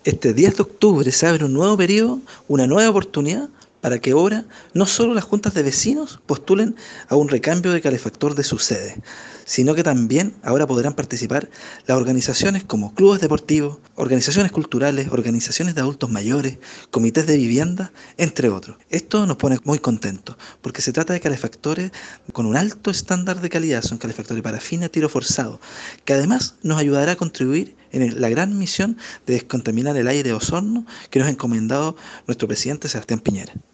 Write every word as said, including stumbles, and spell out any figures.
Este diez de octubre se abre un nuevo periodo, una nueva oportunidad para que ahora no solo las juntas de vecinos postulen a un recambio de calefactor de su sede, sino que también ahora podrán participar las organizaciones como clubes deportivos, organizaciones culturales, organizaciones de adultos mayores, comités de vivienda, entre otros. Esto nos pone muy contentos, porque se trata de calefactores con un alto estándar de calidad, son calefactores parafina tiro forzado, que además nos ayudará a contribuir en la gran misión de descontaminar el aire de Osorno que nos ha encomendado nuestro presidente Sebastián Piñera.